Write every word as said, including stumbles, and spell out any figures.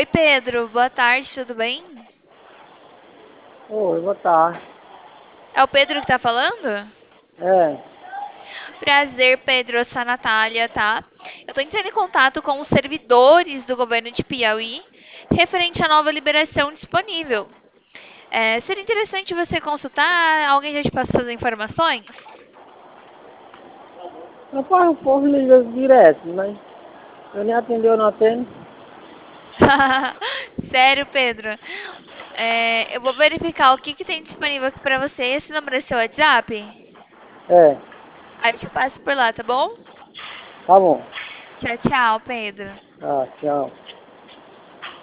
Oi, Pedro. Boa tarde, tudo bem? Oi, boa tarde. É o Pedro que tá falando? É, Prazer, Pedro. Eu sou a Natália, tá? Eu tô entrando em contato com os servidores do governo de Piauí referente à nova liberação disponível. É, seria interessante você consultar. Alguém já te passou as informações? rapaz, o povo liga direto, mas eu nem atendeu, não atendo. Sério, Pedro? É, eu vou verificar o que, que tem disponível aqui pra você. Esse número é seu WhatsApp? É, Aí eu te passo por lá, tá bom? tá bom. Tchau, tchau, Pedro. Tá, tchau.